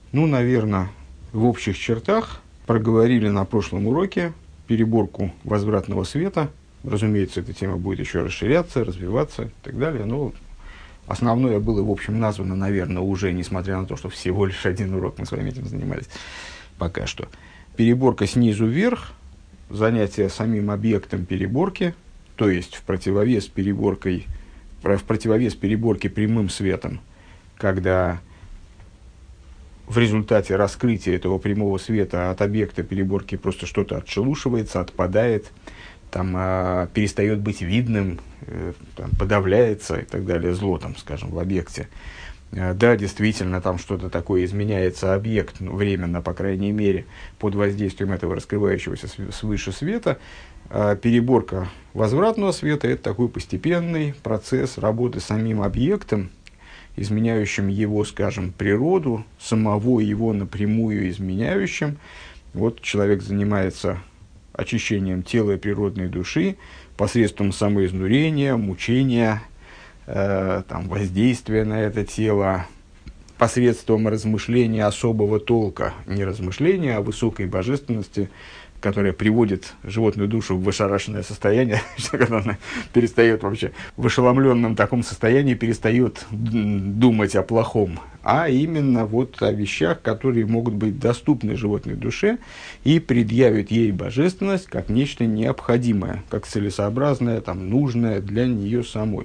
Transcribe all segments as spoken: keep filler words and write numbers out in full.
Ну, наверное, в общих чертах проговорили на прошлом уроке переборку возвратного света. Разумеется, эта тема будет еще расширяться, развиваться и так далее. Но основное было, в общем, названо, наверное, уже, несмотря на то, что всего лишь один урок мы с вами этим занимались пока что. Переборка снизу вверх, занятие самим объектом переборки, то есть в противовес переборкой, в противовес переборке прямым светом, когда в результате раскрытия этого прямого света от объекта переборки просто что-то отшелушивается, отпадает, там, э, перестает быть видным, э, там, подавляется и так далее, зло, там, скажем, в объекте. Э, да, действительно, там что-то такое изменяется, объект, ну, временно, по крайней мере, под воздействием этого раскрывающегося свыше света. Э, переборка возвратного света – это такой постепенный процесс работы с самим объектом, изменяющим его, скажем, природу, самого его напрямую изменяющим. Вот человек занимается очищением тела и природной души посредством самоизнурения, мучения, э, там, воздействия на это тело, посредством размышления особого толка, не размышления, а высокой божественности, которая приводит животную душу в ошарашенное состояние, когда она перестает вообще в ошеломленном таком состоянии, перестает думать о плохом, а именно вот о вещах, которые могут быть доступны животной душе и предъявят ей божественность как нечто необходимое, как целесообразное, там, нужное для нее самой.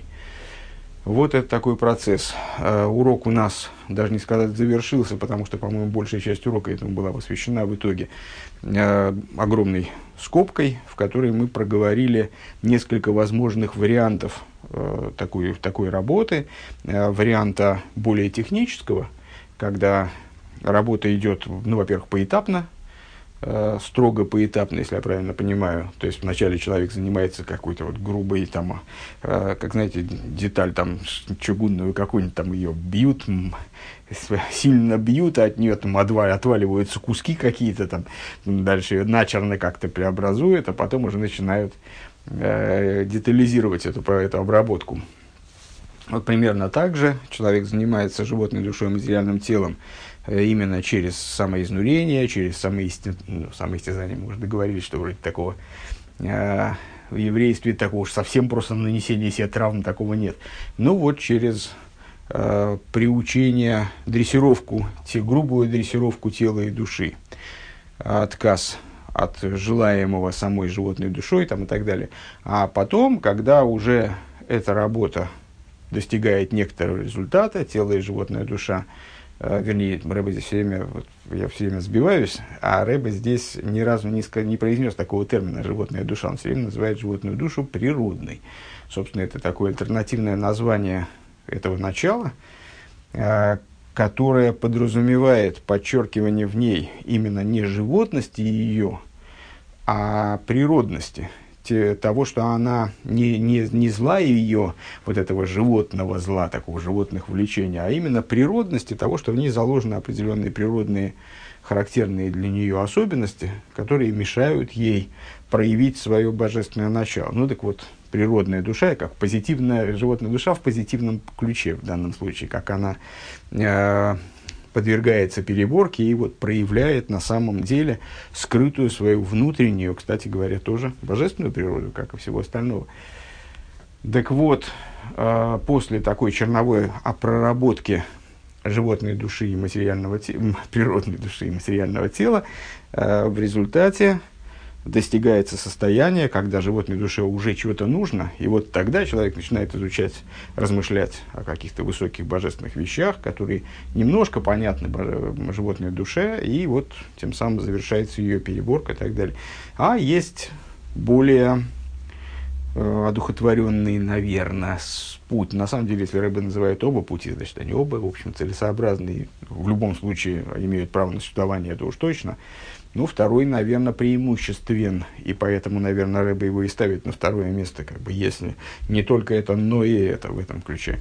Вот это такой процесс. Uh, урок у нас, даже не сказать, завершился, потому что, по-моему, большая часть урока этому была посвящена в итоге uh, огромной скобкой, в которой мы проговорили несколько возможных вариантов uh, такой, такой работы. Uh, варианта более технического, когда работа идет, ну, во-первых, поэтапно, строго поэтапно, если я правильно понимаю. То есть вначале человек занимается какой-то вот грубой, там, как знаете, деталь там чугунную какую-нибудь, там ее бьют, сильно бьют, а от нее там отваливаются куски какие-то, там, дальше ее начерно как-то преобразуют, а потом уже начинают э, детализировать эту, эту обработку. Вот примерно так же человек занимается животной душой, материальным телом, именно через самоизнурение, через самоисти... ну, самоистязание. Мы уже договорились, что вроде такого э, в еврействе такого уж совсем просто нанесения себе травм такого нет. Ну вот через э, приучение, дрессировку, те, грубую дрессировку тела и души, отказ от желаемого самой животной душой там, и так далее. А потом, когда уже эта работа достигает некоторого результата, тело и животная душа, Uh, вернее, Рэбе здесь все время, вот, я все время сбиваюсь, а Рэбе здесь ни разу не, ска- не произнес такого термина «животная душа», он все время называет животную душу природной. Собственно, это такое альтернативное название этого начала, uh, которое подразумевает подчеркивание в ней именно не животности ее, а природности. Того, что она не, не, не зла ее, вот этого животного зла, такого животных влечения, а именно природности того, что в ней заложены определенные природные, характерные для нее особенности, которые мешают ей проявить свое божественное начало. Ну так вот, природная душа, как позитивная животная душа в позитивном ключе в данном случае, как она э, подвергается переборке и вот проявляет на самом деле скрытую свою внутреннюю, кстати говоря, тоже божественную природу, как и всего остального. Так вот, э, после такой черновой проработки животной души и материального тела, природной души и материального тела, э, в результате достигается состояние, когда животной душе уже чего-то нужно, и вот тогда человек начинает изучать, размышлять о каких-то высоких божественных вещах, которые немножко понятны животной душе, и вот тем самым завершается ее переборка и так далее. А есть более э, одухотворенный, наверное, путь. На самом деле, если Рэбе называет оба пути, значит, они оба, в общем, целесообразные, в любом случае имеют право на существование, это уж точно. Ну, второй, наверное, преимуществен, и поэтому, наверное, Рэбе его и ставит на второе место, как бы, если не только это, но и это в этом ключе.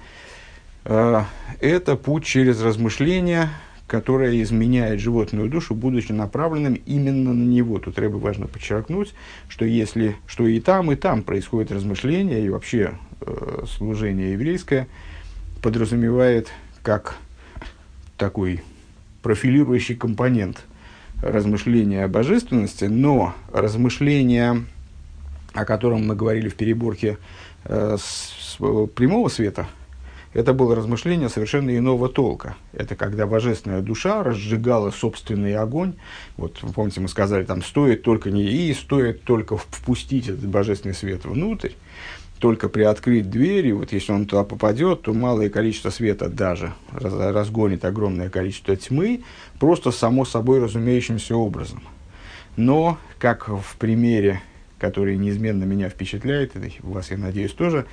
Это путь через размышления, которое изменяет животную душу, будучи направленным именно на него. Тут Рэбе важно подчеркнуть, что если, что и там, и там происходит размышление, и вообще э, служение еврейское подразумевает как такой профилирующий компонент размышления о божественности, но размышления, о котором мы говорили в переборке э, с, с прямого света, это было размышление совершенно иного толка. Это когда божественная душа разжигала собственный огонь. Вот, вы помните, мы сказали, там стоит только не и стоит только впустить этот божественный свет внутрь, только приоткрыть двери, вот если он туда попадет, то малое количество света даже раз, разгонит огромное количество тьмы, просто само собой разумеющимся образом. Но, как в примере, который неизменно меня впечатляет, и вас, я надеюсь, тоже,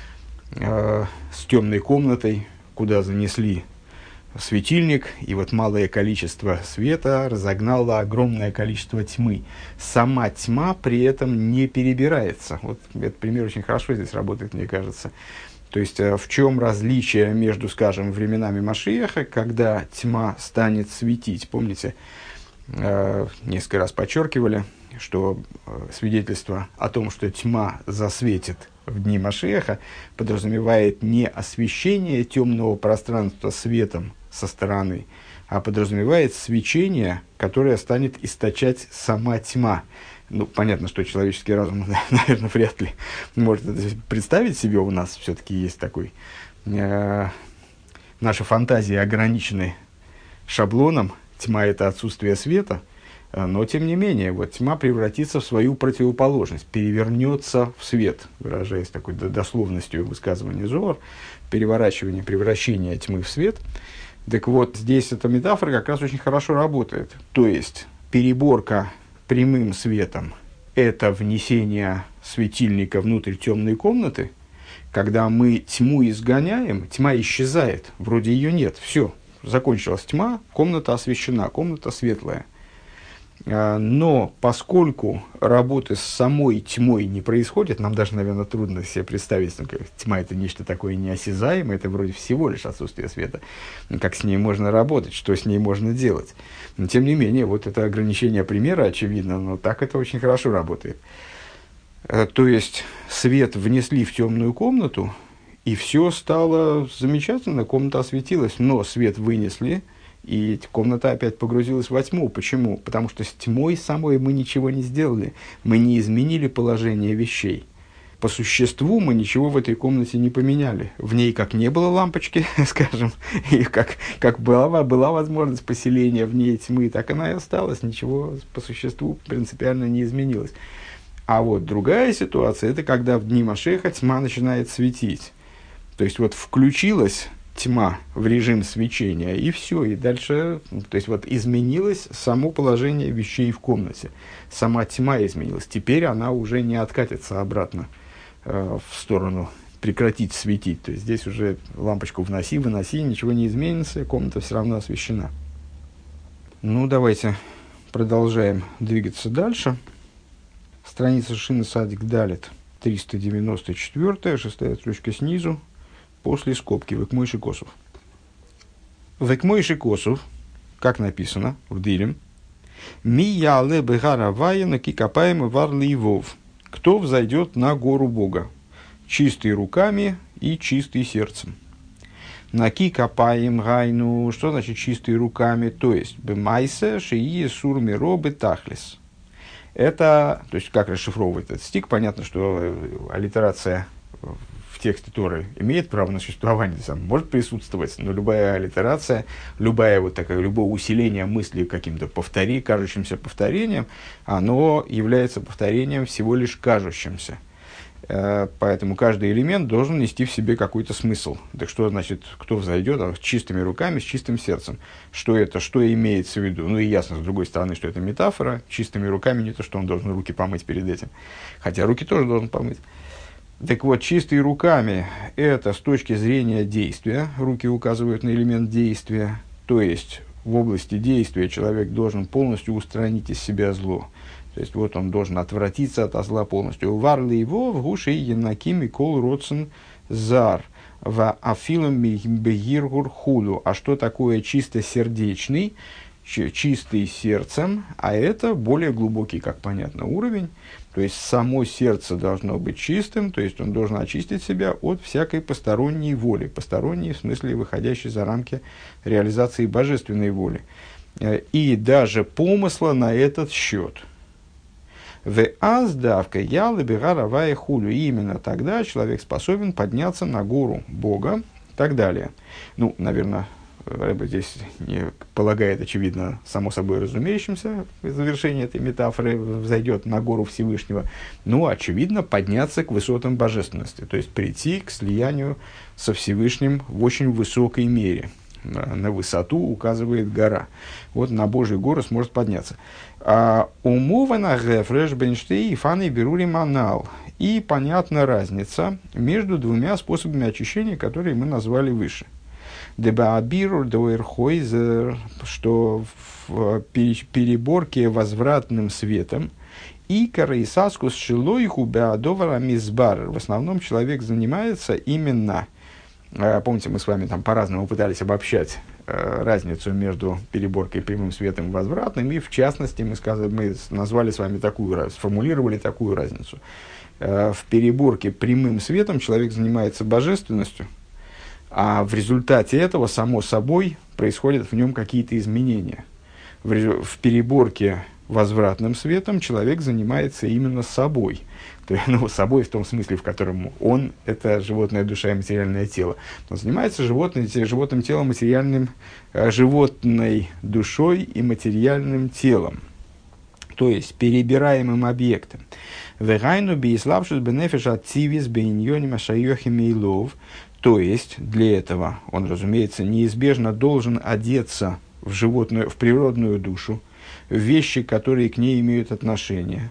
э, с темной комнатой, куда занесли светильник, и вот малое количество света разогнало огромное количество тьмы. Сама тьма при этом не перебирается. Вот этот пример очень хорошо здесь работает, мне кажется. То есть, в чем различие между, скажем, временами Машиаха, когда тьма станет светить? Помните, несколько раз подчеркивали, что свидетельство о том, что тьма засветит в дни Машиаха, подразумевает не освещение темного пространства светом со стороны, а подразумевает свечение, которое станет источать сама тьма. Ну, понятно, что человеческий разум, наверное, вряд ли может это представить себе. У нас все-таки есть такой... Э, наши фантазии ограничены шаблоном. Тьма – это отсутствие света. Но, тем не менее, вот тьма превратится в свою противоположность, перевернется в свет, выражаясь такой дословностью высказывания Зоар, переворачивание, превращение тьмы в свет. Так вот, здесь эта метафора как раз очень хорошо работает. То есть, переборка прямым светом – это внесение светильника внутрь темной комнаты. Когда мы тьму изгоняем, тьма исчезает, вроде ее нет, все, закончилась тьма, комната освещена, комната светлая. Но поскольку работы с самой тьмой не происходит, нам даже, наверное, трудно себе представить, что тьма – это нечто такое неосязаемое, это вроде всего лишь отсутствие света. Как с ней можно работать, что с ней можно делать. Но, тем не менее, вот это ограничение примера очевидно, но так это очень хорошо работает. То есть, свет внесли в темную комнату, и все стало замечательно, комната осветилась, но свет вынесли, и комната опять погрузилась во тьму. Почему? Потому что с тьмой самой мы ничего не сделали. Мы не изменили положение вещей. По существу мы ничего в этой комнате не поменяли. В ней как не было лампочки, скажем, и как, как была, была возможность поселения в ней тьмы, так она и осталась. Ничего по существу принципиально не изменилось. А вот другая ситуация, это когда в дни Машеха тьма начинает светить. То есть вот включилась тьма в режим свечения, и все, и дальше, то есть вот изменилось само положение вещей в комнате, сама тьма изменилась, теперь она уже не откатится обратно э, в сторону прекратить светить, то есть здесь уже лампочку вноси, выноси, ничего не изменится, комната все равно освещена. Ну, давайте продолжаем двигаться дальше. Страница Шина Садик Далит, триста девяносто четыре, шестая строчка снизу, после скобки «Векмойши Косов». «Векмойши Косов», как написано в Дилем, «Ми яле бегара ваяна кикапаем вар ливов». Кто взойдет на гору Бога, чистый руками и чистый сердцем. На кикапаем гайну, что значит чистый руками? То есть, бемайсе шии сурми робы тахлис. Это, то есть, как расшифровывать этот стих, понятно, что аллитерация в тексте Торы имеет право на существование, сам может присутствовать, но любая аллитерация, любая вот такая, любое усиление мысли каким-то повтори, кажущимся повторением, оно является повторением всего лишь кажущимся. Поэтому каждый элемент должен нести в себе какой-то смысл. Так что значит, кто взойдет с чистыми руками, с чистым сердцем? Что это, что имеется в виду? Ну и ясно, с другой стороны, что это метафора. Чистыми руками не то, что он должен руки помыть перед этим. Хотя руки тоже должен помыть. Так вот, чистые руками – это с точки зрения действия. Руки указывают на элемент действия. То есть, в области действия человек должен полностью устранить из себя зло. То есть, вот он должен отвратиться от зла полностью. «Варли его в гуше янакими кол родсен зар в афилам бегиргур худу». А что такое чистосердечный? чистый сердцем, а это более глубокий, как понятно, уровень. То есть само сердце должно быть чистым, то есть он должен очистить себя от всякой посторонней воли, посторонней в смысле выходящей за рамки реализации божественной воли. И даже помысла на этот счет. В аздавка я лабигаравая хулю. Именно тогда человек способен подняться на гору Бога и так далее. Ну, наверное, Рэбе здесь не полагает, очевидно, само собой разумеющимся, в завершении этой метафоры взойдет на гору Всевышнего, ну, очевидно, подняться к высотам божественности, то есть прийти к слиянию со Всевышним в очень высокой мере. На высоту указывает гора. Вот на Божью гору сможет подняться. Умова на гефреш бенштей и фаны берури манал. И понятна разница между двумя способами очищения, которые мы назвали выше. Дебаабиру доэрхойзер, что в переборке возвратным светом, и караисаскус шилойху беадовара мизбар. В основном человек занимается именно, помните, мы с вами там по-разному пытались обобщать разницу между переборкой прямым светом и возвратным, и в частности мы, сказали, мы назвали с вами такую, сформулировали такую разницу. В переборке прямым светом человек занимается божественностью, а в результате этого, само собой, происходят в нем какие-то изменения. В, в переборке возвратным светом человек занимается именно собой. То есть, ну, собой в том смысле, в котором он – это животная душа и материальное тело. Он занимается животным, животным телом, материальным, животной душой и материальным телом. То есть, перебираемым объектом. «Вегайну бииславшус бенефиш ацивис бейньоним ашайохим эйлов». То есть, для этого он, разумеется, неизбежно должен одеться в животную, в природную душу, в вещи, которые к ней имеют отношение.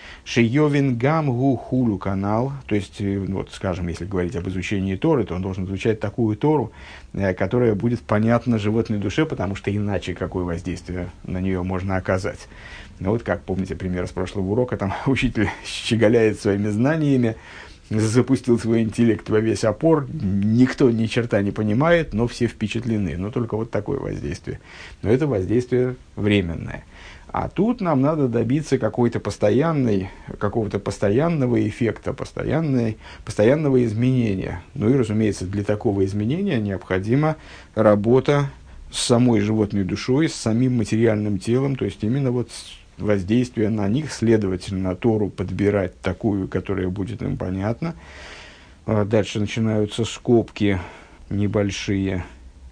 Шейовин гам гу хулу канал, то есть, вот, скажем, если говорить об изучении Торы, то он должен изучать такую Тору, которая будет понятна животной душе, потому что иначе какое воздействие на нее можно оказать. Ну, вот как, помните, пример с прошлого урока, там учитель щеголяет своими знаниями, запустил свой интеллект во весь опор, никто ни черта не понимает, но все впечатлены. Но только вот такое воздействие. Но это воздействие временное. А тут нам надо добиться какой-то постоянной, какого-то постоянного эффекта, постоянной, постоянного изменения. Ну и, разумеется, для такого изменения необходима работа с самой животной душой, с самим материальным телом, то есть именно вот воздействие на них, следовательно, Тору подбирать такую, которая будет им понятна. Дальше начинаются скобки небольшие.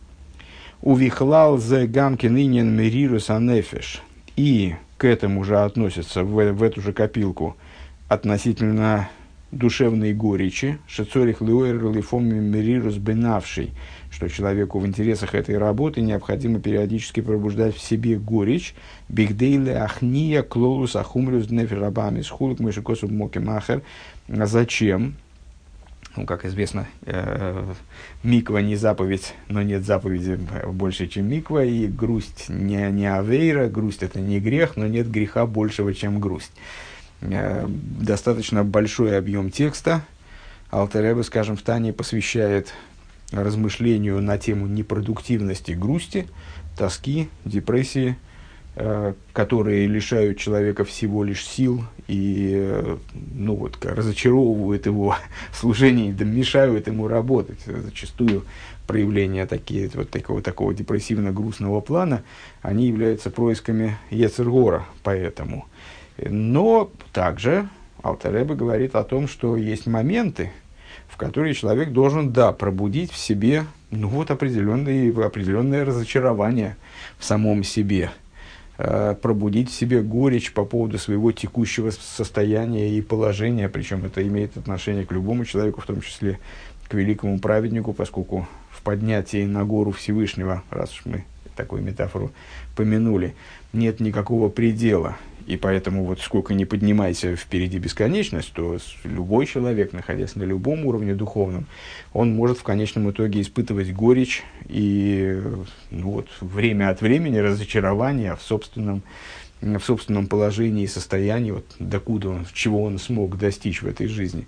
Увихлал зе гамкин иньян мерирус анефеш. И к этому же относится, в, в эту же копилку, относительно душевной горечи, шецорих луэр лифом мерирус бенавший, что человеку в интересах этой работы необходимо периодически пробуждать в себе горечь. Бигдейле ахния клолус ахумрюс днефирабами схулок мышекосу моки махер. Зачем? Ну, как известно, э, миква не заповедь, но нет заповеди больше, чем миква, и грусть не, не авейра, грусть это не грех, но нет греха большего, чем грусть. Э, достаточно большой объем текста. Алтер Ребе, скажем, в Тане посвящает размышлению на тему непродуктивности грусти, тоски, депрессии, э, которые лишают человека всего лишь сил и э, ну, вот, разочаровывают его в служении, да мешают ему работать. Зачастую проявления такие, вот такого, такого депрессивно-грустного плана, они являются происками йецер гора, поэтому. Но также Алтер Ребе говорит о том, что есть моменты, в которые человек должен, да, пробудить в себе, ну, вот определенные, определенное разочарование в самом себе, э, пробудить в себе горечь по поводу своего текущего состояния и положения, причем это имеет отношение к любому человеку, в том числе к великому праведнику, поскольку в поднятии на гору Всевышнего, раз уж мы такую метафору помянули, нет никакого предела. И поэтому вот сколько ни поднимайся впереди бесконечность, то любой человек, находясь на любом уровне духовном, он может в конечном итоге испытывать горечь и ну вот, время от времени разочарование в собственном, в собственном положении и состоянии, вот, докуда он, чего он смог достичь в этой жизни.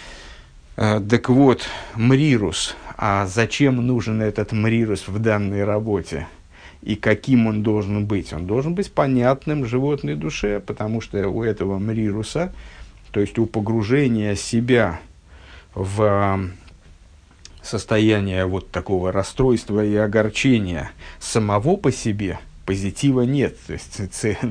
А, так вот, мрирус. А зачем нужен этот мрирус в данной работе? И каким он должен быть? Он должен быть понятным животной душе, потому что у этого мрируса, то есть у погружения себя в состояние вот такого расстройства и огорчения самого по себе, позитива нет. То есть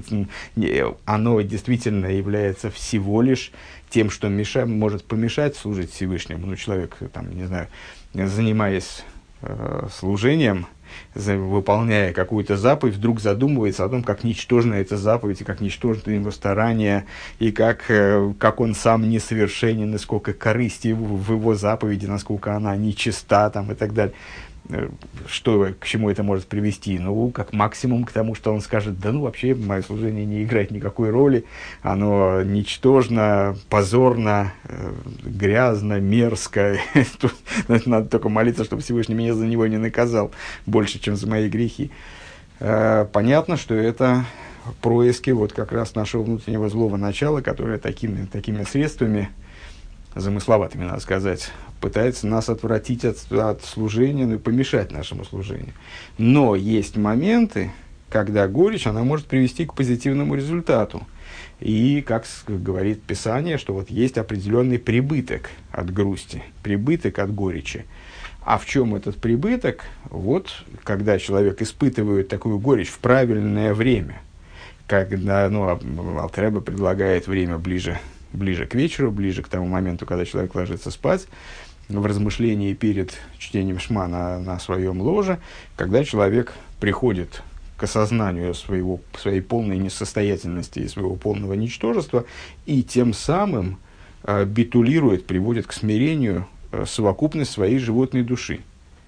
оно действительно является всего лишь тем, что меша, может помешать служить Всевышнему. Ну, человек, там, не знаю, занимаясь э, служением, за, выполняя какую-то заповедь, вдруг задумывается о том, как ничтожна эта заповедь, и как ничтожны его старания, и как, э, как он сам несовершенен, и сколько корысти в, в его заповеди, насколько она нечиста, там, и так далее. Что, к чему это может привести? Ну, как максимум к тому, что он скажет: да ну, вообще, мое служение не играет никакой роли, оно ничтожно, позорно, э, грязно, мерзко. Тут надо только молиться, чтобы Всевышний меня за него не наказал больше, чем за мои грехи. Э, понятно, что это происки вот как раз нашего внутреннего злого начала, которое такими, такими средствами, замысловатыми, надо сказать, пытается нас отвратить от, от служения, ну и помешать нашему служению. Но есть моменты, когда горечь, она может привести к позитивному результату. И, как говорит Писание, что вот есть определенный прибыток от грусти, прибыток от горечи. А в чем этот прибыток? Вот, когда человек испытывает такую горечь в правильное время, когда, ну, Алтер Ребе предлагает время ближе, ближе к вечеру, ближе к тому моменту, когда человек ложится спать, в размышлении перед чтением шма на, на своем ложе, когда человек приходит к осознанию своего, своей полной несостоятельности и своего полного ничтожества, и тем самым э, битулирует, приводит к смирению э, совокупность своей животной души.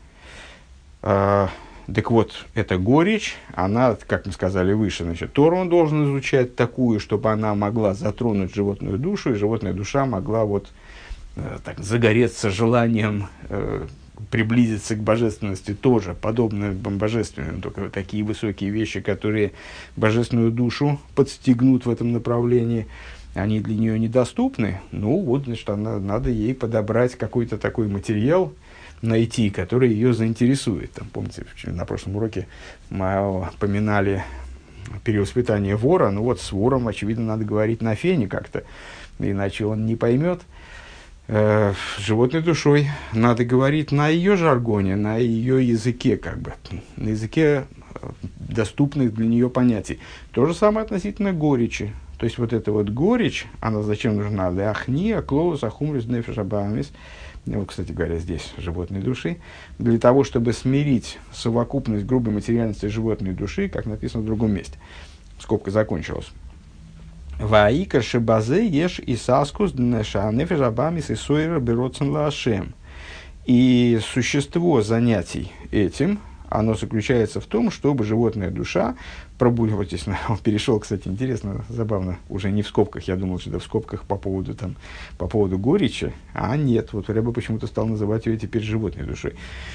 Э, так вот, эта горечь, она, как мы сказали выше, значит, Тору он должен изучать такую, чтобы она могла затронуть животную душу, и животная душа могла вот так, загореться желанием э, приблизиться к божественности тоже, подобно божественным, только такие высокие вещи, которые божественную душу подстегнут в этом направлении, они для нее недоступны. Ну, вот, значит, она, надо ей подобрать какой-то такой материал, найти, который ее заинтересует. Там, помните, на прошлом уроке мы поминали перевоспитание вора. Ну вот, с вором, очевидно, надо говорить на фене как-то, иначе он не поймет. С животной душой надо говорить на ее жаргоне, на ее языке, как бы, на языке доступных для нее понятий. То же самое относительно горечи. То есть, вот эта вот горечь, она зачем нужна? Ахни, аклоус, ахумрис, нефеш, абамис. Вот, кстати говоря, здесь животной души. Для того, чтобы смирить совокупность грубой материальности животной души, как написано в другом месте. Скобка закончилась. Ваика шибазе еш и саскус днешанефеш абамис и сойра бероцен лашем. И существо занятий этим, оно заключается в том, чтобы животная душа пробудилась. Здесь он перешел, кстати, интересно, забавно, уже не в скобках, я думал, что это в скобках по поводу, там, по поводу горечи, а нет, вот Ребе почему-то стал называть ее теперь животной душой.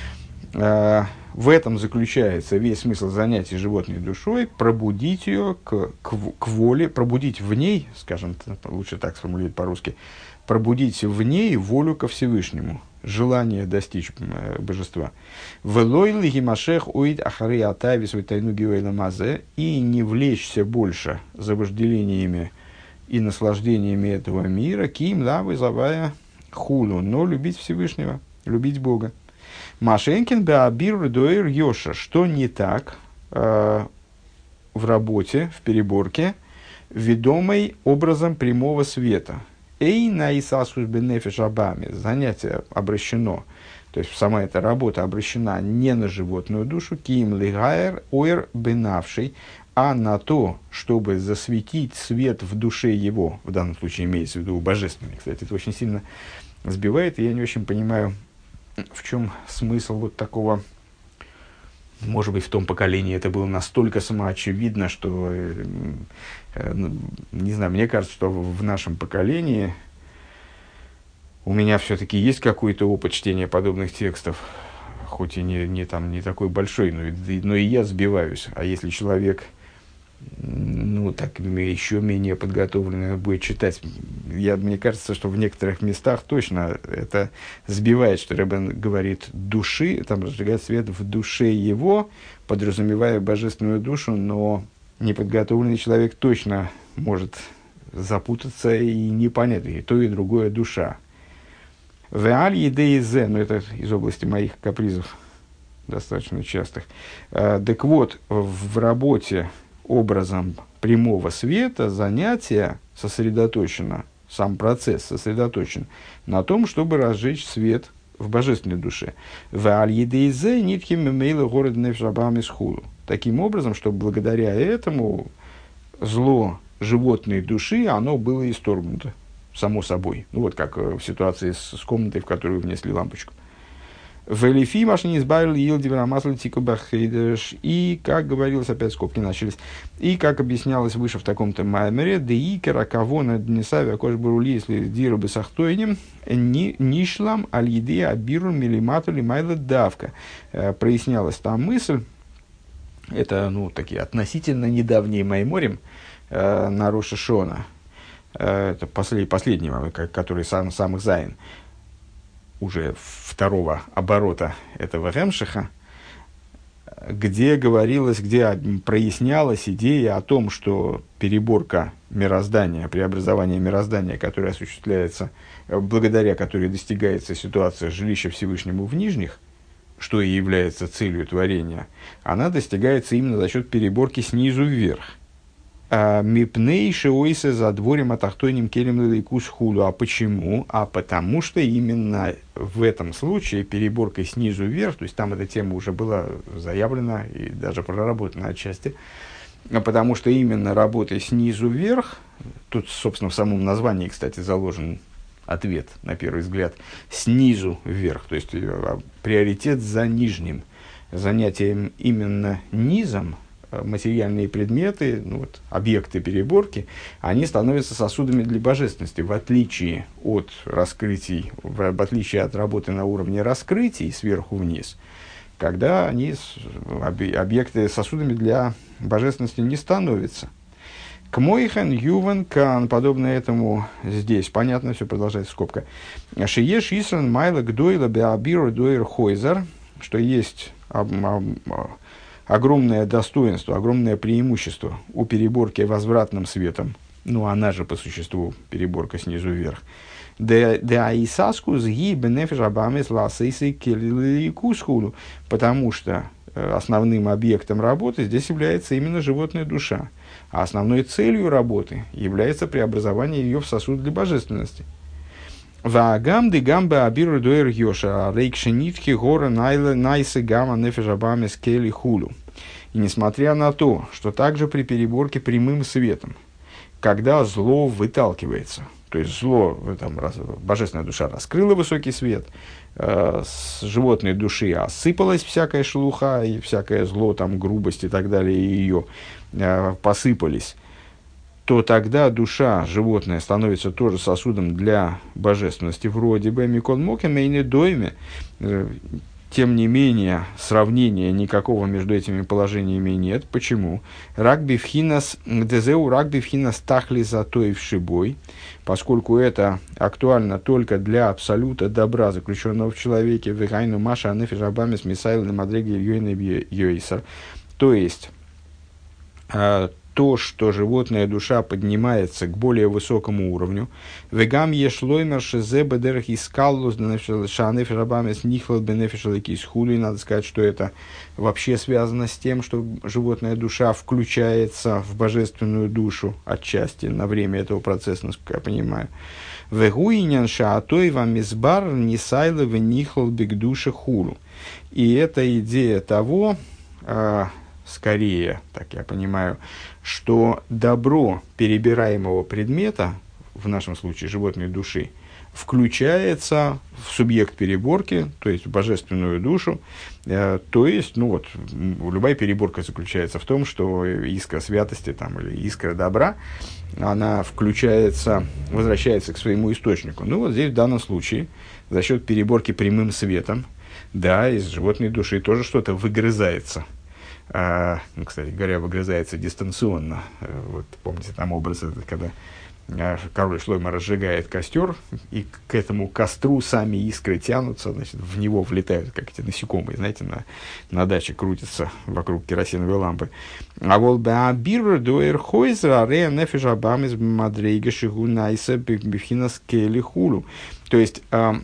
В этом заключается весь смысл занятий животной душой, пробудить ее к, к, к воле, пробудить в ней, скажем, лучше так сформулировать по-русски, пробудить в ней волю ко Всевышнему, желание достичь э, божества. И не влечься больше за вожделениями и наслаждениями этого мира, ким да вызывая хулу, но любить Всевышнего, любить Бога. Машенькин беабир дуэр йоша. Что не так э, в работе, в переборке, ведомой образом прямого света? Эй на исасус бенефиш абами. Занятие обращено, то есть сама эта работа обращена не на животную душу, ким лигаер оэр бенавший, а на то, чтобы засветить свет в душе его, в данном случае имеется в виду божественный. Кстати, это очень сильно сбивает, и я не очень понимаю, в чем смысл вот такого. Может быть, в том поколении это было настолько самоочевидно, что, э, э, не знаю, мне кажется, что в нашем поколении у меня все-таки есть какой-то опыт чтения подобных текстов, хоть и не, не, там, не такой большой, но, но и я сбиваюсь. А если человек ну, так еще менее подготовленный будет читать. Я, мне кажется, что в некоторых местах точно это сбивает, что Ребен говорит души, там разжигает свет в душе его, подразумевая божественную душу, но неподготовленный человек точно может запутаться и не понять, и то, и другое душа. Веаль едеизе, ну это из области моих капризов, достаточно частых. А, так вот, в работе образом прямого света занятие сосредоточено, сам процесс сосредоточен на том, чтобы разжечь свет в божественной душе. Веаль едеизе нитхим мейлы город нефшабам исхулу. Таким образом, что благодаря этому зло животной души, оно было исторгнуто, само собой. Ну, вот как в ситуации с, с комнатой, в которую внесли лампочку. И, как говорилось, опять скобки начались, и, как объяснялось выше в таком-то маймере, деикера кавона днесавя кошбарули, если диру бесахтойнем, нишлам аль-еде абиру милимату лимайла давка. Прояснялась там мысль, это, ну, такие относительно недавние майморим, на Рош ха-Шана, это послед, последний, который сам, самых Зайн, уже второго оборота этого Ремшиха, где говорилось, где прояснялась идея о том, что переборка мироздания, преобразование мироздания, которое осуществляется, благодаря которой достигается ситуация жилища Всевышнему в нижних, что и является целью творения, она достигается именно за счет переборки снизу вверх. Мипней шиойсе за дворем атахтойним келем лейкус худу. А почему? А потому что именно в этом случае переборкой снизу вверх, то есть там эта тема уже была заявлена и даже проработана отчасти, потому что именно работой снизу вверх, тут, собственно, в самом названии, кстати, заложен ответ, на первый взгляд, снизу вверх, то есть приоритет за нижним, занятием именно низом, материальные предметы, ну, вот, объекты переборки, они становятся сосудами для божественности, в отличие от раскрытий, в, в отличие от работы на уровне раскрытий сверху вниз, когда они объекты сосудами для божественности не становятся. К мойхан юван кан, подобно этому здесь, понятно, все продолжается скобка. Шиеш исран майла гдойла беабир дойр хойзар, что есть об, об, огромное достоинство, огромное преимущество у переборки возвратным светом, ну, она же по существу переборка снизу вверх. Потому что основным объектом работы здесь является именно животная душа, а основной целью работы является преобразование ее в сосуд для божественности. Ваагам де гамбе абиру дуэр йоша рейкшенитки гора найла найсы гамма нефежабами скели хулу. И несмотря на то, что также при переборке прямым светом, когда зло выталкивается, то есть зло, там, раз, божественная душа раскрыла высокий свет, э, с животной души осыпалась всякая шелуха и всякое зло, там, грубость и так далее, и ее э, посыпались, то тогда душа животная становится тоже сосудом для божественности, вроде бы микон мокем и не дойме. Тем не менее, сравнения никакого между этими положениями нет. Почему? Рагби вхинас дезеу рагби вхинас тахли затой в шибой, поскольку это актуально только для абсолюта добра, заключенного в человеке. Вегайну маша анефижабами с мисайлы мадреги ильёйны йойсар. То есть, то, что животная душа поднимается к более высокому уровню, вегам ешлоймер шезе бедерах искаллус шанеф рабамес нихлад бенефишалики из хули. Надо сказать, что это вообще связано с тем, что животная душа включается в божественную душу отчасти на время этого процесса, насколько я понимаю. Вегуинян шаатой вам избар нисайла венихлад бигдуша хулу. И это идея того, скорее, так я понимаю, что добро перебираемого предмета, в нашем случае животной души, включается в субъект переборки, то есть в божественную душу. Э, то есть, ну вот, любая переборка заключается в том, что искра святости там, или искра добра, она включается, возвращается к своему источнику. Ну вот здесь в данном случае за счет переборки прямым светом, да, из животной души тоже что-то выгрызается. А, ну, кстати говоря, выгрызается дистанционно. Вот помните там образ этот, когда король Шлойма разжигает костер, и к этому костру сами искры тянутся, значит, в него влетают, как эти насекомые, знаете, на, на даче крутятся вокруг керосиновой лампы. А вот беабир дуэр хойзер арея нефиш абамис мадрейга шигунайса бифхинас кели хулу. То есть, а,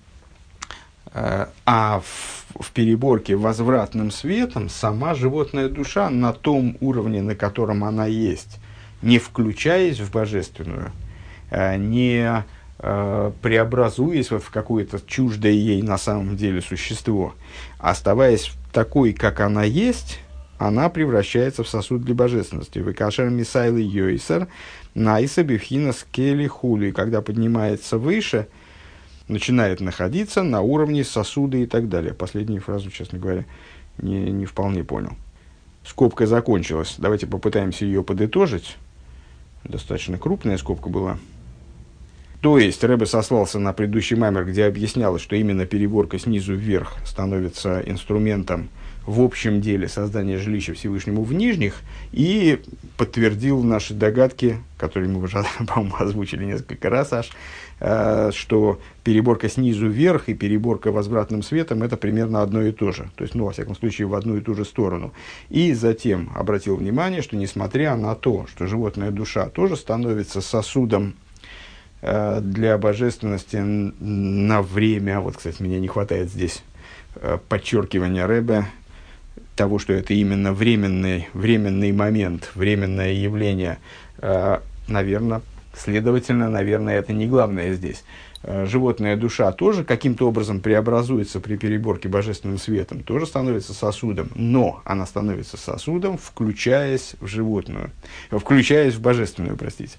а, а в, в переборке возвратным светом сама животная душа на том уровне, на котором она есть, не включаясь в божественную, не преобразуясь вот в какое-то чуждое ей на самом деле существо, оставаясь такой, как она есть, она превращается в сосуд для божественности. Выкашер мисайлы йойсер найса бифхина скели хули. Когда поднимается выше, начинает находиться на уровне сосуда и так далее. Последнюю фразу, честно говоря, не, не вполне понял. Скобка закончилась. Давайте попытаемся ее подытожить. Достаточно крупная скобка была. То есть, Ребе сослался на предыдущий маймер, где объяснялось, что именно переборка снизу вверх становится инструментом в общем деле создания жилища Всевышнему в нижних, и подтвердил наши догадки, которые мы уже, по-моему, озвучили несколько раз аж, что переборка снизу вверх и переборка возвратным светом – это примерно одно и то же. То есть, ну, во всяком случае, в одну и ту же сторону. И затем обратил внимание, что несмотря на то, что животная душа тоже становится сосудом для божественности на время, вот, кстати, мне не хватает здесь подчеркивания Ребе, того, что это именно временный, временный момент, временное явление, наверное, следовательно, наверное, это не главное здесь. Животная душа тоже каким-то образом преобразуется при переборке божественным светом, тоже становится сосудом, но она становится сосудом, включаясь в животную, включаясь в божественную, простите.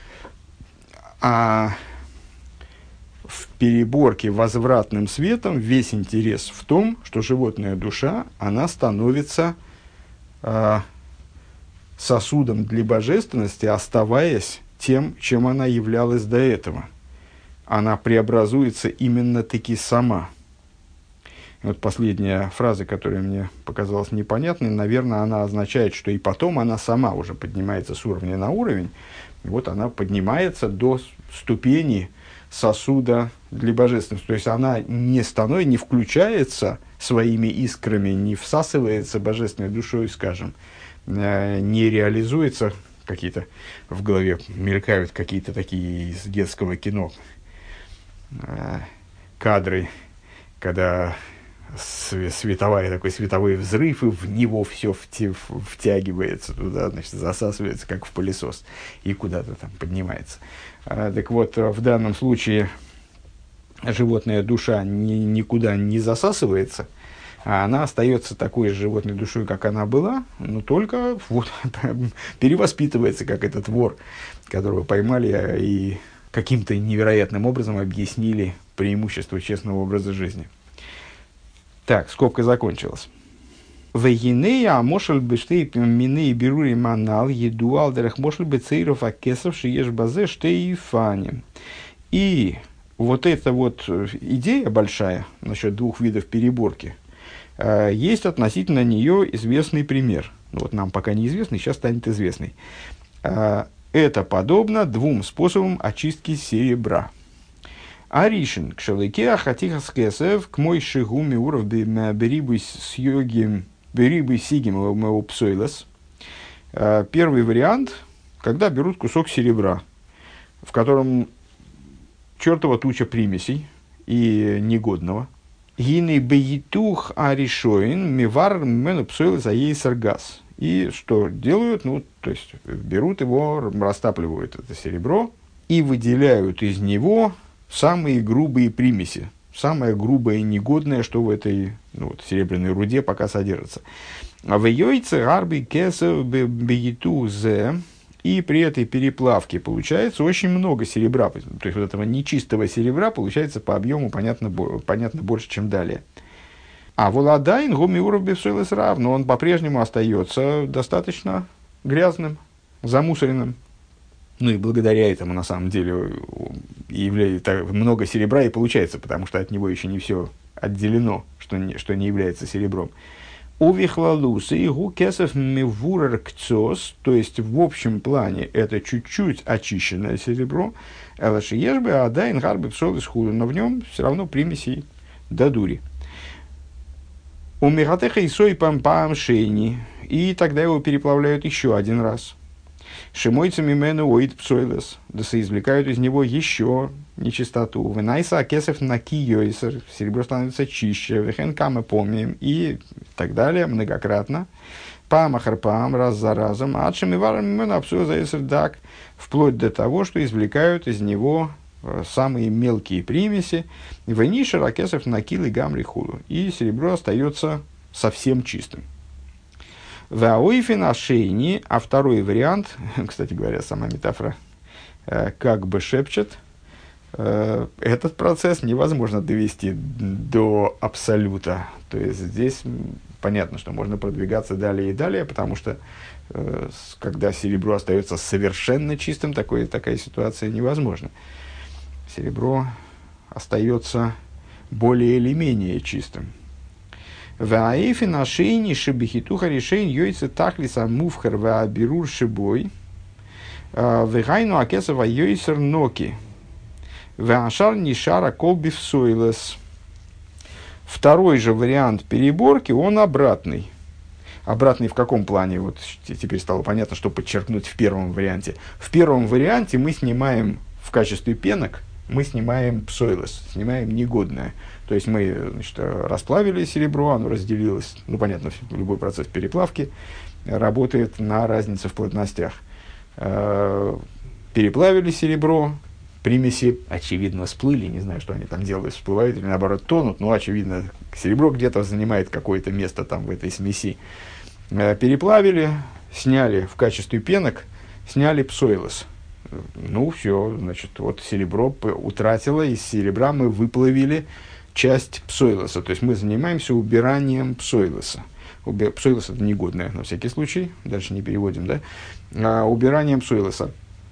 А в переборке возвратным светом весь интерес в том, что животная душа, она становится э, сосудом для божественности, оставаясь тем, чем она являлась до этого. Она преобразуется именно-таки сама. И вот последняя фраза, которая мне показалась непонятной, наверное, она означает, что и потом она сама уже поднимается с уровня на уровень. И вот она поднимается до ступени сосуда для божественности. То есть она не становится, не включается своими искрами, не всасывается божественной душой, скажем, не реализуется, какие-то в голове мелькают какие-то такие из детского кино кадры, когда световая, такой световой взрыв, и в него все втягивается туда, значит, засасывается, как в пылесос, и куда-то там поднимается. А, так вот, в данном случае животная душа ни, никуда не засасывается, а она остается такой же животной душой, как она была, но только вот, перевоспитывается, как этот вор, которого поймали и каким-то невероятным образом объяснили преимущество честного образа жизни. Так, скобка закончилась. Вегинея мошель бештей миней берури манал еду алдерах мошель бецейров акесов шиеш базе штей фани. И вот эта вот идея большая насчет двух видов переборки, э, есть относительно нее известный пример. Вот нам пока неизвестный, сейчас станет известный. Э, это подобно двум способам очистки серебра. Аришин, к шалыке, ахатихас кесев, к мой шигуми уров берибы с йогим, берибы сигим моего псойлас. Первый вариант, когда берут кусок серебра, в котором чертова туча примесей и негодного. Гины бейтух аришоин мивар мену псойлас аейсар газ. И что делают? Ну, то есть берут его, растапливают это серебро и выделяют из него самые грубые примеси, самое грубое и негодное, что в этой, ну, вот, серебряной руде пока содержится. А в йойце арби кесов бейту зе, и при этой переплавке получается очень много серебра. То есть вот этого нечистого серебра получается по объему понятно, понятно больше, чем далее. А воладайн гомиуров бевсойлес рав, но он по-прежнему остается достаточно грязным, замусоренным. Ну и благодаря этому, на самом деле, является, много серебра и получается, потому что от него еще не все отделено, что не, что не является серебром. Увихлалуса и гу кесов мивурер кцос, то есть в общем плане это чуть-чуть очищенное серебро, элашиешбе адайн гарбы псол из худу, но в нем все равно примесей до дури. У мегатеха и сой пам пам шейни, и тогда его переплавляют еще один раз. Шимойцами мену оид псойлес, да соизвлекают из него еще нечистоту. Венайса акесов накиёйсер, серебро становится чище, вехенкамы помним, и так далее, многократно. Памахарпам, раз за разом, адшами варами мену апсуэлэсэр дак, вплоть до того, что извлекают из него самые мелкие примеси. Венишер акесов накил и гамри худу, и серебро остается совсем чистым. Ваоифин ашейни, а второй вариант, кстати говоря, сама метафора э, как бы шепчет, э, этот процесс невозможно довести до абсолюта. То есть здесь понятно, что можно продвигаться далее и далее, потому что э, когда серебро остается совершенно чистым, такой, такая ситуация невозможна. Серебро остается более или менее чистым. Ваэйфи нашейни шебихитуха решейн йойце тахлиса мувхар ваабирур шибой вегайну акесова йойцер ноки ваашар нишара колбив сойлес. Второй же вариант переборки, он обратный. Обратный в каком плане? Вот теперь стало понятно, что подчеркнуть в первом варианте. В первом варианте мы снимаем в качестве пенок, мы снимаем псойлес, снимаем негодное. То есть мы, значит, расплавили серебро, оно разделилось. Ну, понятно, любой процесс переплавки работает на разнице в плотностях. Переплавили серебро, примеси, очевидно, всплыли. Не знаю, что они там делают, всплывают или, наоборот, тонут. Но, очевидно, серебро где-то занимает какое-то место там в этой смеси. Переплавили, сняли в качестве пенок, сняли псойлес. Ну, все, значит, вот серебро утратило, из серебра мы выплавили часть псойлеса. То есть мы занимаемся убиранием псойлеса. Уби... Псойлес это негодное, на всякий случай, дальше не переводим, да? А, убиранием псойлеса.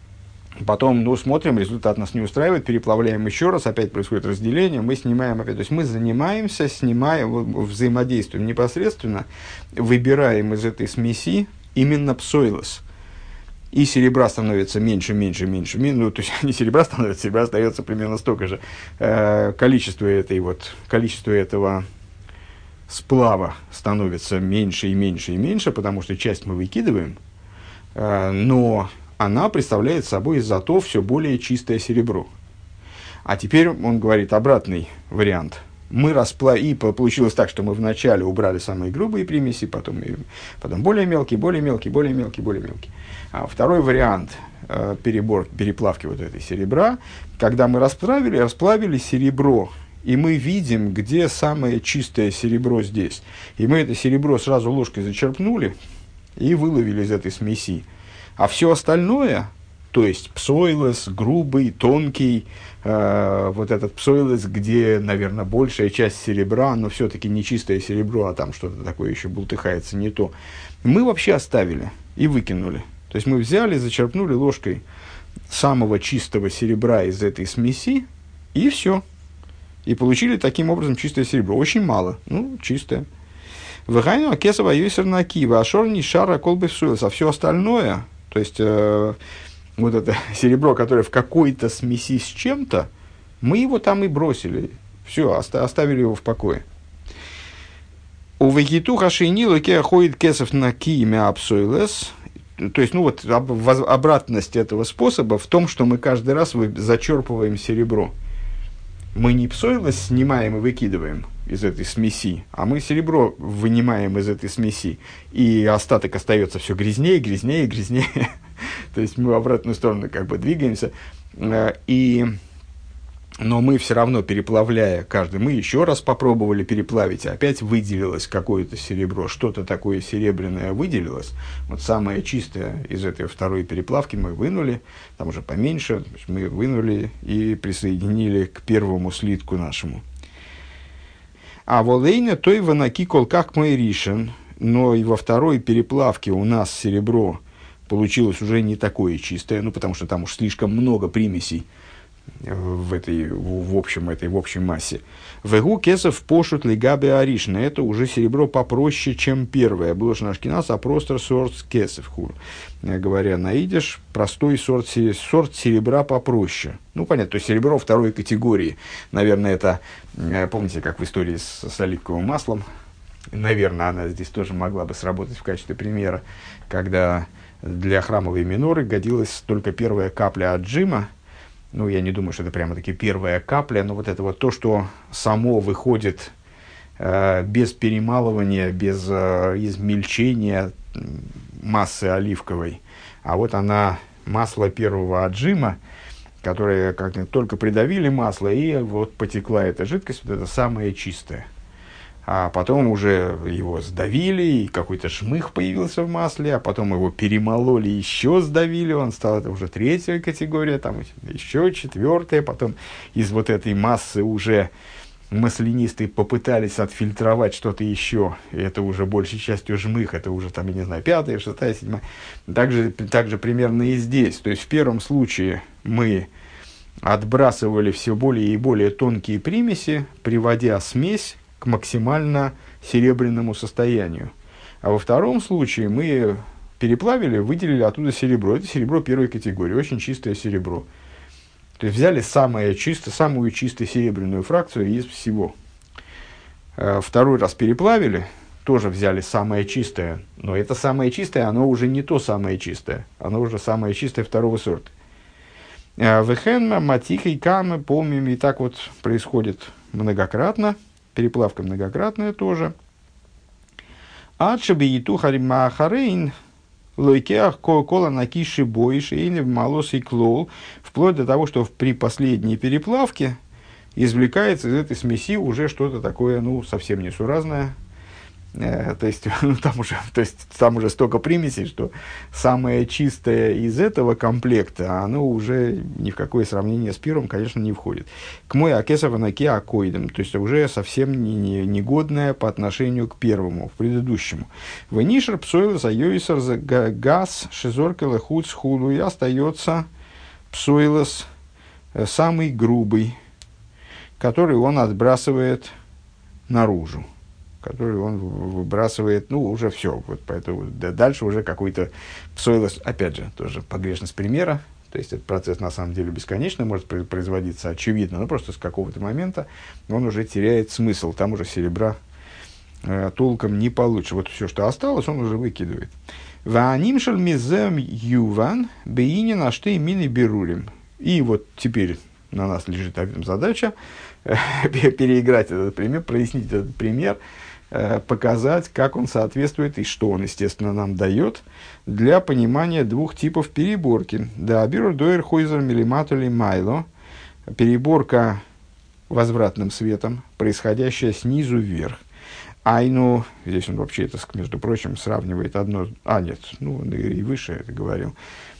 Потом, ну, смотрим, результат нас не устраивает, переплавляем еще раз, опять происходит разделение, мы снимаем опять. То есть мы занимаемся, снимаем, взаимодействуем непосредственно, выбираем из этой смеси именно псойлес. И серебра становится меньше, меньше, меньше. Ну, то есть не серебра становится, серебра остается примерно столько же. Э, количество, этой, вот, количество этого сплава становится меньше и меньше и меньше, потому что часть мы выкидываем, э, но она представляет собой зато все более чистое серебро. А теперь он говорит обратный вариант. Мы расплавили, и получилось так, что мы вначале убрали самые грубые примеси, потом, и, потом более мелкие, более мелкие, более мелкие, более мелкие. А второй вариант э, перебор, переплавки вот этой серебра, когда мы расплавили, расплавили серебро, и мы видим, где самое чистое серебро здесь. И мы это серебро сразу ложкой зачерпнули и выловили из этой смеси. А все остальное, то есть псойлес, грубый, тонкий, э, вот этот псойлес, где, наверное, большая часть серебра, но все-таки не чистое серебро, а там что-то такое еще бултыхается, не то, мы вообще оставили и выкинули. То есть мы взяли, зачерпнули ложкой самого чистого серебра из этой смеси, и все. И получили таким образом чистое серебро. Очень мало, ну, чистое. Вэгайну акесова йойсер накива, ашор нишара колбы псойлес, а все остальное, то есть э, вот это серебро, которое в какой-то смеси с чем-то, мы его там и бросили. Все, оста- оставили его в покое. У вегиту хашини луке ходит кесов на киме апсойлес. То есть, ну вот, об, обратность этого способа в том, что мы каждый раз вы, зачерпываем серебро. Мы не псойлес снимаем и выкидываем из этой смеси, а мы серебро вынимаем из этой смеси, и остаток остается все грязнее, грязнее, грязнее. То есть мы в обратную сторону как бы двигаемся. И... Но мы все равно, переплавляя каждый, мы еще раз попробовали переплавить, опять выделилось какое-то серебро, что-то такое серебряное выделилось. Вот самое чистое из этой второй переплавки мы вынули, там уже поменьше, мы вынули и присоединили к первому слитку нашему. А волейна той ванаки колкак мой ришен, но и во второй переплавке у нас серебро получилось уже не такое чистое, ну потому что там уж слишком много примесей в, этой, в, в, общем, этой, в общей массе. Вегу кесов пошут лигаби аришна. Это уже серебро попроще, чем первое. Было же наш кинас, а просто сорт кесов хур. Говоря на идиш, простой сорт, сорт серебра попроще. Ну, понятно, то есть серебро второй категории. Наверное, это, помните, как в истории с, с оливковым маслом. Наверное, она здесь тоже могла бы сработать в качестве примера, когда для храмовой миноры годилась только первая капля отжима. Ну, я не думаю, что это прямо-таки первая капля, но вот это вот то, что само выходит э, без перемалывания, без э, измельчения массы оливковой. А вот она, масло первого отжима, которое как только придавили масло, и вот потекла эта жидкость, вот это самое чистое. А потом уже его сдавили, и какой-то шмых появился в масле, а потом его перемололи, еще сдавили, он стал, это уже третья категория, там еще четвертая, потом из вот этой массы уже маслянистые попытались отфильтровать что-то еще, и это уже большей частью жмых, это уже там, я не знаю, пятая, шестая, седьмая. Также, также примерно и здесь. То есть в первом случае мы отбрасывали все более и более тонкие примеси, приводя смесь к максимально серебряному состоянию. А во втором случае мы переплавили, выделили оттуда серебро. Это серебро первой категории, очень чистое серебро. То есть взяли самое чисто, самую чистую серебряную фракцию из всего. Второй раз переплавили, тоже взяли самое чистое, но это самое чистое, оно уже не то самое чистое, оно уже самое чистое второго сорта. Вехенма, матиха и кама, помним, и так вот происходит многократно. Переплавка многократная тоже. Ачаби и тухарима харейн лойкеах кола накиши боиш и в малос и клол, вплоть до того, что при последней переплавке извлекается из этой смеси уже что-то такое, ну, совсем несуразное. Э, то есть, ну, там уже, то есть, там уже столько примесей, что самое чистое из этого комплекта, оно уже ни в какое сравнение с первым, конечно, не входит. К мой акесова наки акоидам, то есть, уже совсем не, не, негодное по отношению к первому, к предыдущему. Венишер псойлас айоисар за газ шизоркела худ худу, и остается псойлас самый грубый, который он отбрасывает наружу, который он выбрасывает, ну, уже все. Вот поэтому да, дальше уже какой-то псойлос, опять же, тоже погрешность примера. То есть, этот процесс на самом деле бесконечно может производиться, очевидно, но просто с какого-то момента он уже теряет смысл. Там уже серебра э, толком не получится. Вот все, что осталось, он уже выкидывает. «Ваанимшал мизем юван бейни на штей мини берурим». И вот теперь на нас лежит задача переиграть этот пример, прояснить этот пример, показать, как он соответствует и что он, естественно, нам дает для понимания двух типов переборки. Да, биру доэр хойзер милиматули майло, переборка возвратным светом, происходящая снизу вверх. Айну, здесь он вообще это, между прочим, сравнивает одно, а нет, ну, он и выше это говорил,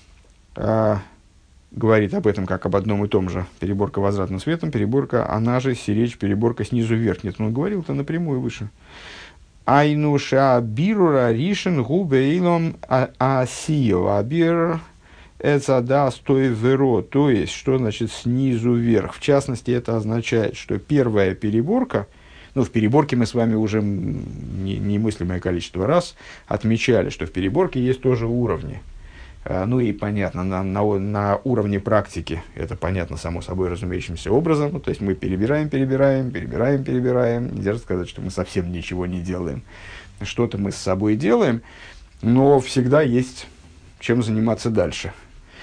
а, говорит об этом как об одном и том же. Переборка возвратным светом, переборка, она же сиречь, переборка снизу вверх. Нет, он говорил-то напрямую выше. Айну ша бирура ришен губеилом асио, абир эцада стой веро. То есть, что значит снизу вверх? В частности, это означает, что первая переборка, ну, в переборке мы с вами уже не, немыслимое количество раз отмечали, что в переборке есть тоже уровни. Ну и понятно, на, на, на уровне практики это понятно само собой разумеющимся образом. Ну, то есть мы перебираем, перебираем, перебираем, перебираем. Нельзя сказать, что мы совсем ничего не делаем. Что-то мы с собой делаем, но всегда есть чем заниматься дальше.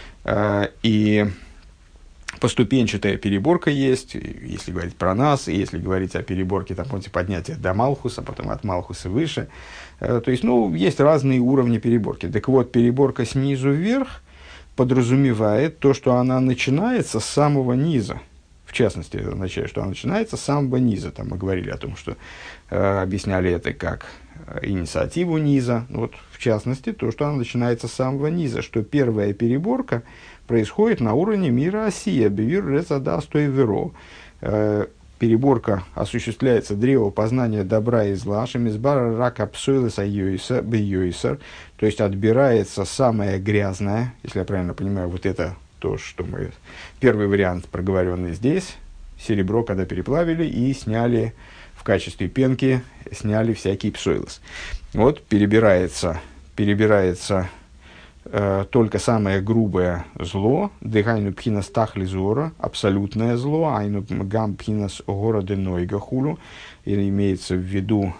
И поступенчатая переборка есть, если говорить про нас, и если говорить о переборке, там, помните, поднятия до Малхуса, потом от Малхуса выше. То есть, ну, есть разные уровни переборки. Так вот, переборка снизу вверх подразумевает то, что она начинается с самого низа. В частности, это означает, что она начинается с самого низа. Там мы говорили о том, что э, объясняли это как инициативу низа. Вот, в частности, то, что она начинается с самого низа, что первая переборка происходит на уровне мира Осия, бивир рецада стой веро. Переборка осуществляется древо познания добра и зла, шемизбара рака псойлеса бейойсер, то есть отбирается самое грязное, если я правильно понимаю, вот это то, что мы... Первый вариант, проговоренный здесь, серебро, когда переплавили и сняли в качестве пенки, сняли всякий псойлос. Вот перебирается, перебирается э, только самое грубое зло, дыхайну пхинас тахлизора, абсолютное зло, айну гам пхинас города нойга хулу, и имеется в виду,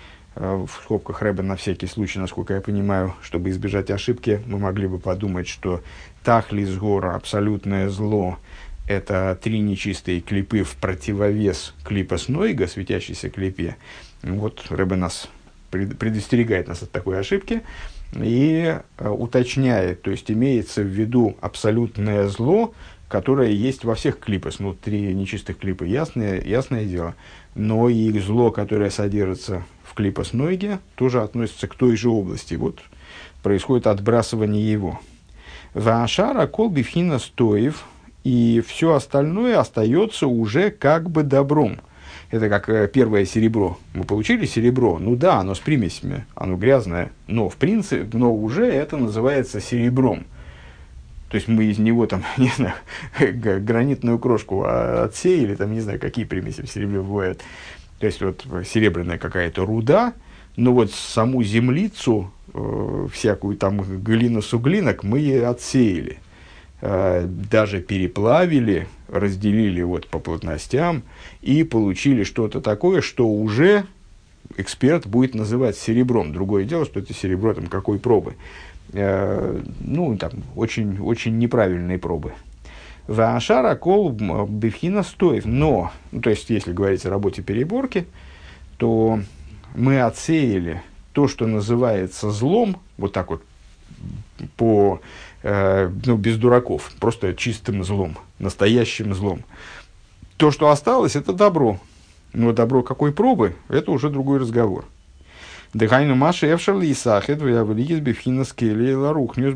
в скобках Рэбе на всякий случай, насколько я понимаю, чтобы избежать ошибки, мы могли бы подумать, что тахлис гора, абсолютное зло, это три нечистые клипы в противовес клипас нойга, светящейся клипе. Вот Рэбе нас предостерегает нас от такой ошибки и уточняет, то есть имеется в виду абсолютное зло, которое есть во всех клипах. Ну, три нечистых клипа, ясное, ясное дело. Но и зло, которое содержится в клипас нойге, тоже относится к той же области. Вот происходит отбрасывание его. Вашара колби фина стоев, и все остальное остается уже как бы добром. Это как первое серебро. Мы получили серебро, ну да, оно с примесями, оно грязное, но в принципе, но уже это называется серебром. То есть мы из него там, не знаю, гранитную крошку отсеяли, там не знаю, какие примеси в серебре бывают. То есть вот серебряная какая-то руда, но вот саму землицу, э, всякую там глину суглинок мы отсеяли. Э, даже переплавили, разделили вот по плотностям и получили что-то такое, что уже эксперт будет называть серебром. Другое дело, что это серебро там какой пробы. Э, ну, там, очень, очень неправильные пробы. Вашара кол бифхина стоев. Но, ну, то есть, если говорить о работе переборки, то мы отсеяли то, что называется злом, вот так вот, по, э, ну, без дураков, просто чистым злом, настоящим злом. То, что осталось, это добро. Но добро какой пробы, это уже другой разговор. Дыхайну маши эвшерли и сахет, вявлигис бифхина скели ларухнюс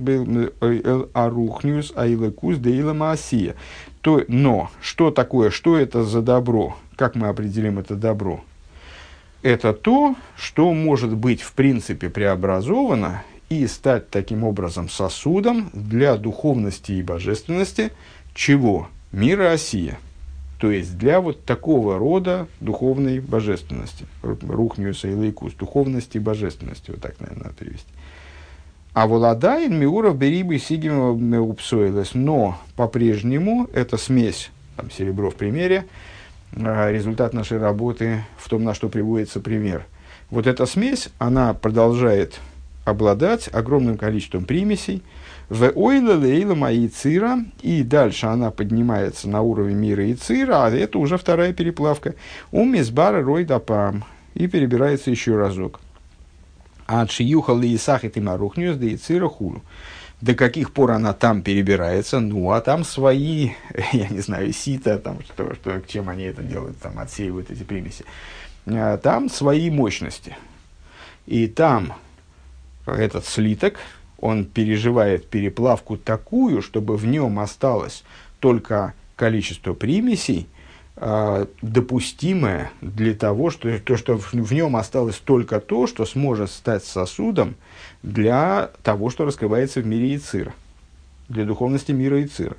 арухнюс айлекус дейла маасия. Но что такое, что это за добро? Как мы определим это добро? Это то, что может быть в принципе преобразовано и стать таким образом сосудом для духовности и божественности чего? Мира Осия. То есть для вот такого рода духовной божественности. Рухнюса и лейкус. Духовности и божественности. Вот так, наверное, надо перевести. А воладайн миуров берибы сигима меупсойлес. Но по-прежнему эта смесь, там, серебро в примере, результат нашей работы в том, на что приводится пример. Вот эта смесь, она продолжает обладать огромным количеством примесей, в ойла лейла мои цира, и дальше она поднимается на уровень мира и цира, а это уже вторая переплавка. Умисбара ройдапам, и перебирается еще разок. А чиюхал и сахит и марухнюс, да и цира хулу. До каких пор она там перебирается? Ну, а там свои, я не знаю, сита, там, что, что, чем они это делают, там, отсеивают эти примеси. А там свои мощности. И там этот слиток, он переживает переплавку такую, чтобы в нем осталось только количество примесей, э, допустимое для того, что, то, что в, в нем осталось только то, что сможет стать сосудом для того, что раскрывается в мире Ицира, для духовности мира Ицира.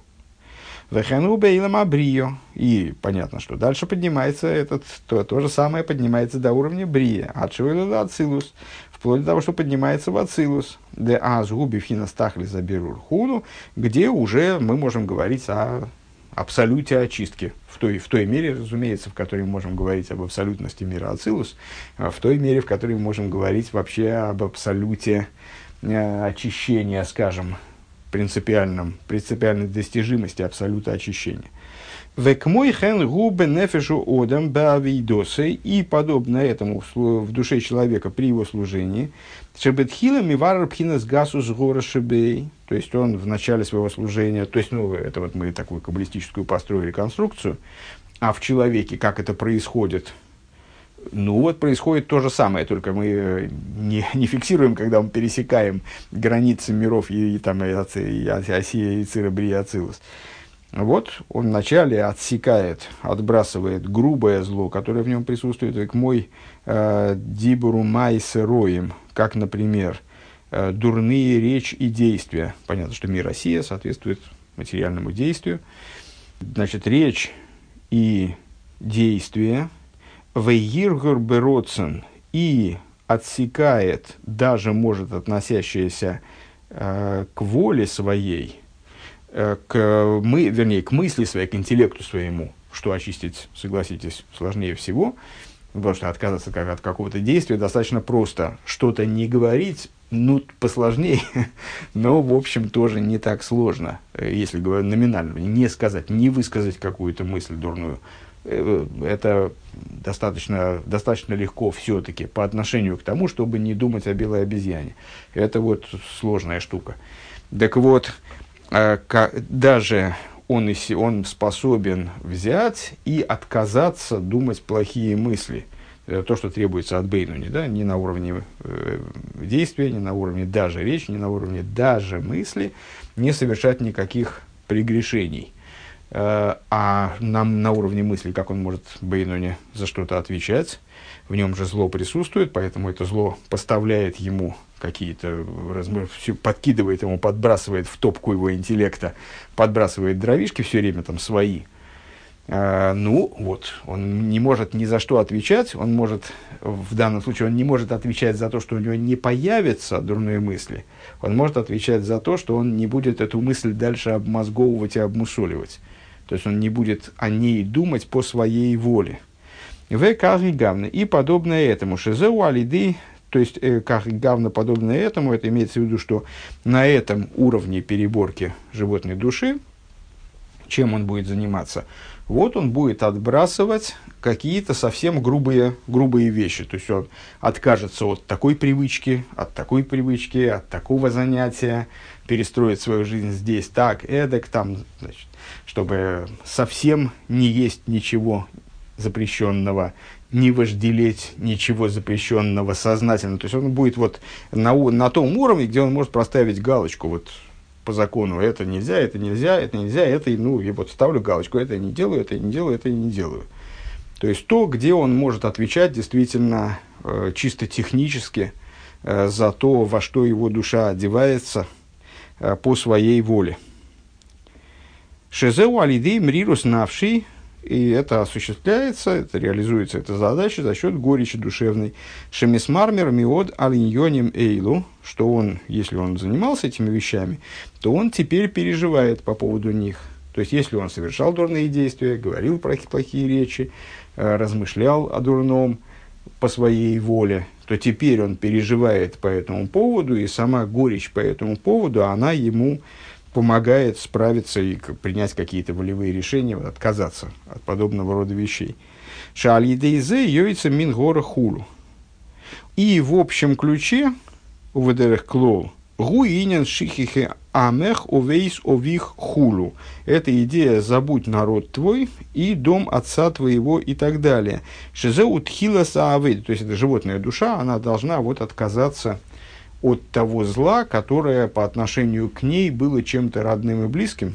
И понятно, что дальше поднимается этот, то, то же самое поднимается до уровня брия, ацилус, вплоть до того, что поднимается в ацилус, де азгуби финастахли заберур худу, где уже мы можем говорить о абсолюте очистки, в той, в той мере, разумеется, в которой мы можем говорить об абсолютности мира ацилус, в той мере, в которой мы можем говорить вообще об абсолюте э, очищения, скажем, принципиальном, принципиальной достижимости абсолюта очищения. Векмой хен губе нефешу одам бавидосы, и подобно этому в душе человека при его служении, шебетхилами варарпхинас гасус гора шебей, то есть он в начале своего служения, то есть, ну, это вот мы такую каббалистическую построили конструкцию, а в человеке как это происходит? Ну вот происходит то же самое, только мы не, не фиксируем, когда мы пересекаем границы миров и, и, там, и, и Осия, и Цира, Брия, Ацилус. Вот он вначале отсекает, отбрасывает грубое зло, которое в нем присутствует, как мой э, дибуру майсероем, как, например, э, дурные речь и действия. Понятно, что мир Осия соответствует материальному действию. Значит, речь и действие вейгиргур бероцен и отсекает, даже может относящееся э, к воле своей, э, к, мы, вернее, к мысли своей, к интеллекту своему, что очистить, согласитесь, сложнее всего, потому что отказаться как от какого-то действия достаточно просто. Что-то не говорить, ну, посложнее, но, в общем, тоже не так сложно, если говорю номинально, не сказать, не высказать какую-то мысль дурную. Это достаточно, достаточно легко все-таки по отношению к тому, чтобы не думать о белой обезьяне. Это вот сложная штука. Так вот, даже он, он способен взять и отказаться думать плохие мысли. Это то, что требуется от Бейнуни, да? Не на уровне э, действия, не на уровне даже речи, не на уровне даже мысли, не совершать никаких прегрешений. Э, а нам на уровне мысли, как он может Бейнуни за что-то отвечать, в нем же зло присутствует, поэтому это зло поставляет ему какие-то, подкидывает ему, подбрасывает в топку его интеллекта, подбрасывает дровишки все время там свои. Uh, ну, вот, он не может ни за что отвечать, он может, в данном случае, он не может отвечать за то, что у него не появятся дурные мысли, он может отвечать за то, что он не будет эту мысль дальше обмозговывать и обмусоливать, то есть он не будет о ней думать по своей воле. И подобное этому, шизеу алиды, то есть, как гавна подобное этому, это имеется в виду, что на этом уровне переборки животной души, чем он будет заниматься? Вот он будет отбрасывать какие-то совсем грубые, грубые вещи. То есть он откажется от такой привычки, от такой привычки, от такого занятия, перестроит свою жизнь здесь так, эдак, там, значит, чтобы совсем не есть ничего запрещенного, не вожделеть ничего запрещенного сознательно. То есть он будет вот на, на том уровне, где он может проставить галочку, вот, по закону, это нельзя, это нельзя, это нельзя, это, ну, и вот ставлю галочку, это я не делаю, это я не делаю, это я не делаю. То есть то, где он может отвечать действительно э, чисто технически э, за то, во что его душа одевается э, по своей воле. Шезеу алидей мрирус навший, и это осуществляется, это реализуется, эта задача за счет горечи душевной. Шемисмармер миод алиньоним эйлу, что он, если он занимался этими вещами, то он теперь переживает по поводу них. То есть, если он совершал дурные действия, говорил плохие речи, размышлял о дурном по своей воле, то теперь он переживает по этому поводу, и сама горечь по этому поводу, она ему помогает справиться и принять какие-то волевые решения, отказаться от подобного рода вещей. Шаалидейзе йойца мингора хулу. И в общем ключе, у ведерах клол, гуинен шихихе амех овейс ових хулу. Это идея «забудь народ твой» и «дом отца твоего» и так далее. Шизеу тхила саавейд, то есть это животная душа, она должна вот отказаться от того зла, которое по отношению к ней было чем-то родным и близким,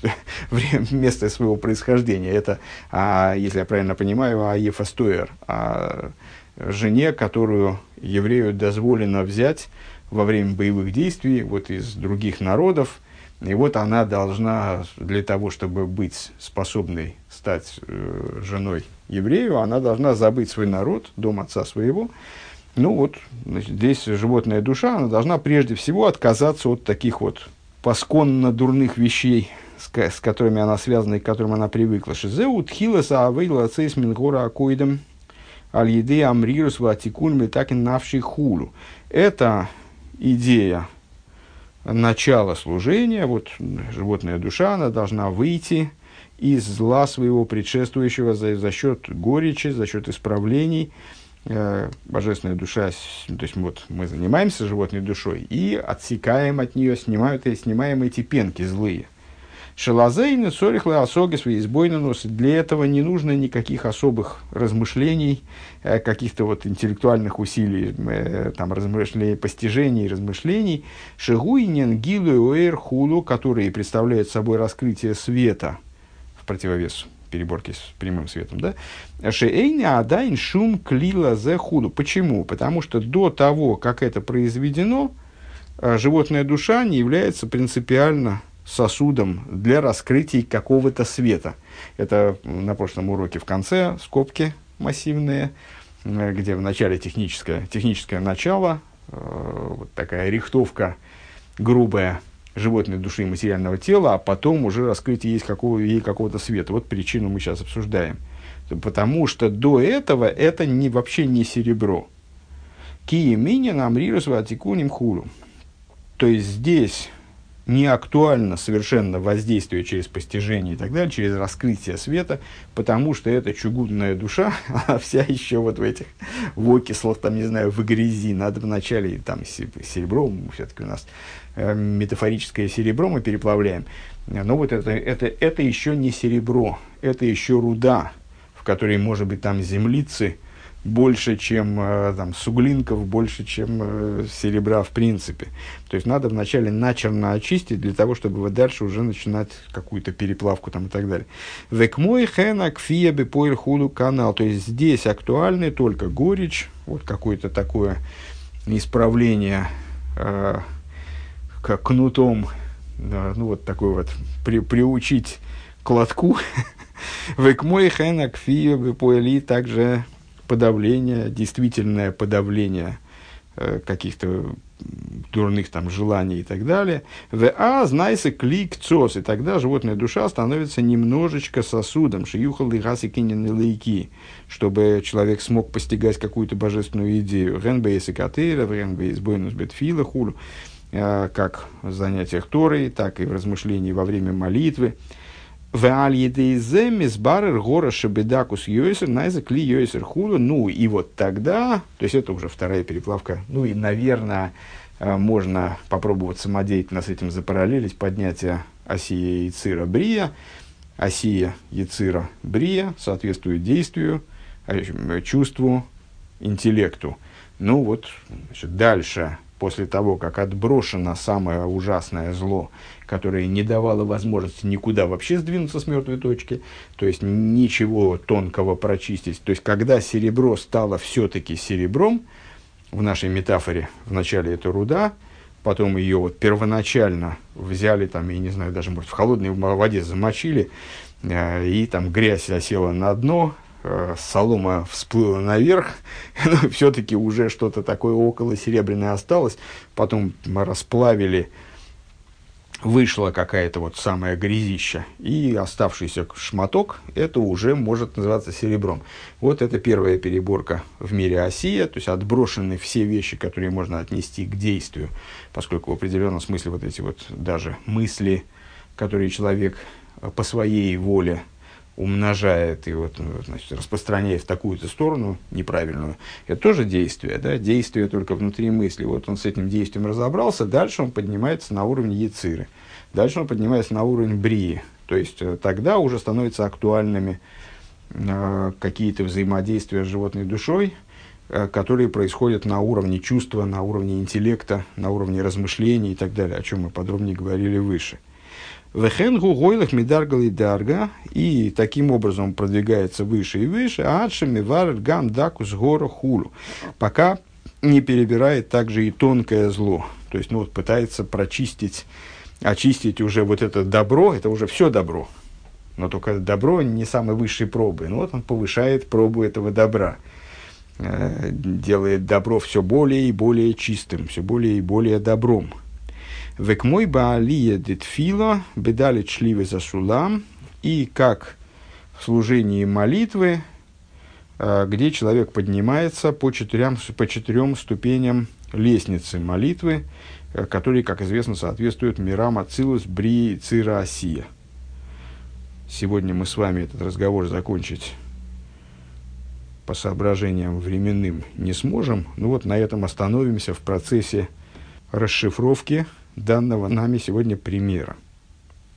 место своего происхождения. Это, а, если я правильно понимаю, Аефа Стоер, о жене, которую еврею дозволено взять во время боевых действий вот из других народов. И вот она должна, для того, чтобы быть способной стать э, женой еврею, она должна забыть свой народ, дом отца своего. Ну вот, значит, здесь животная душа, она должна прежде всего отказаться от таких вот пасконно дурных вещей, с, с которыми она связана и к которым она привыкла. Шизеу тхила саавейла цейс мингора акоидам аль-еды амрирус ватикун метакин навший хулу. Это идея начала служения, вот животная душа, она должна выйти из зла своего предшествующего за, за счет горечи, за счет исправлений. Божественная душа, то есть вот мы занимаемся животной душой и отсекаем от нее, снимают, снимаем эти пенки злые. Шелазейны, цорихлы, осоги, свои избойнонос. Для этого не нужно никаких особых размышлений, каких-то вот интеллектуальных усилий, там, размышлений, постижений, размышлений. Шигуинен, гилу, уэр, хулу, которые представляют собой раскрытие света в противовес переборки с прямым светом, да? Шеэйни адайн шум клила зе худу. Почему? Потому что до того, как это произведено, животная душа не является принципиально сосудом для раскрытия какого-то света. Это на прошлом уроке в конце скобки массивные, где в начале техническое, техническое начало, вот такая рихтовка грубая животной души и материального тела, а потом уже раскрытие есть какого, ей какого-то света. Вот причину мы сейчас обсуждаем. Потому что до этого это не, вообще не серебро. Ки имени нам рирус ватикуним хулу. То есть здесь не актуально совершенно воздействие через постижение и так далее, через раскрытие света, потому что это чугунная душа, а вся еще вот в этих в окислах, там, не знаю, в грязи. Надо вначале там серебро, все-таки у нас э, метафорическое серебро мы переплавляем. Но вот это, это, это еще не серебро, это еще руда, в которой, может быть, там землицы больше, чем э, там, суглинков, больше, чем э, серебра в принципе. То есть надо вначале начерно очистить, для того, чтобы вот дальше уже начинать какую-то переплавку там, и так далее. Векмой хэна кфия бепоэль худу канал. То есть здесь актуальны только горечь, вот какое-то такое исправление э, как кнутом, э, ну вот такой вот при, приучить к лотку. Векмой хэна кфия бепоэли также подавление, действительное подавление э, каких-то дурных там желаний и так далее. В а знайся клик цос, и тогда животная душа становится немножечко сосудом, шиюхал и гасы кинены лейки, чтобы человек смог постигать какую-то божественную идею. Ренбейс и катейра, ренбейс бойнус бетфила хулу, э, как в занятиях Торой, так и в размышлении во время молитвы. Ну и вот тогда, то есть это уже вторая переплавка, ну и, наверное, можно попробовать самодеятельно с этим запараллелить поднятие осия яцира брия. Осия яцира брия соответствует действию, чувству, интеллекту. Ну вот, значит, дальше, после того, как отброшено самое ужасное зло, которое не давало возможности никуда вообще сдвинуться с мертвой точки, то есть ничего тонкого прочистить. То есть, когда серебро стало все-таки серебром, в нашей метафоре, вначале это руда, потом ее вот первоначально взяли, там, я не знаю, даже, может, в холодной воде замочили, э, и там грязь осела на дно, э, солома всплыла наверх, но все-таки уже что-то такое около серебряное осталось, потом расплавили, вышла какая-то вот самая грязища, и оставшийся шматок, это уже может называться серебром. Вот это первая переборка в мире осия, то есть отброшены все вещи, которые можно отнести к действию, поскольку в определенном смысле вот эти вот даже мысли, которые человек по своей воле умножает и вот, значит, распространяет в такую-то сторону неправильную, это тоже действие, да? Действие только внутри мысли. Вот он с этим действием разобрался, дальше он поднимается на уровень яциры, дальше он поднимается на уровень брии, то есть тогда уже становятся актуальными э, какие-то взаимодействия с животной душой, э, которые происходят на уровне чувства, на уровне интеллекта, на уровне размышлений и так далее, о чем мы подробнее говорили выше. Вехенгу гойлах мидаргал и дарга, и таким образом продвигается выше и выше, а адшами вар гам дакус гора хулу, пока не перебирает также и тонкое зло, то есть, ну вот, пытается прочистить, очистить уже вот это добро, это уже все добро, но только добро не самой высшей пробы, ну вот он повышает пробу этого добра, э, делает добро все более и более чистым, все более и более добром. Век мой баалия детфила, бедали чливы за сулам, и как в служении молитвы, где человек поднимается по четырем, по четырем ступеням лестницы молитвы, которые, как известно, соответствуют мирам Ацилус, Брии, Цира, Осия. Сегодня мы с вами этот разговор закончить по соображениям временным не сможем, но вот на этом остановимся в процессе расшифровки данного нами сегодня примера.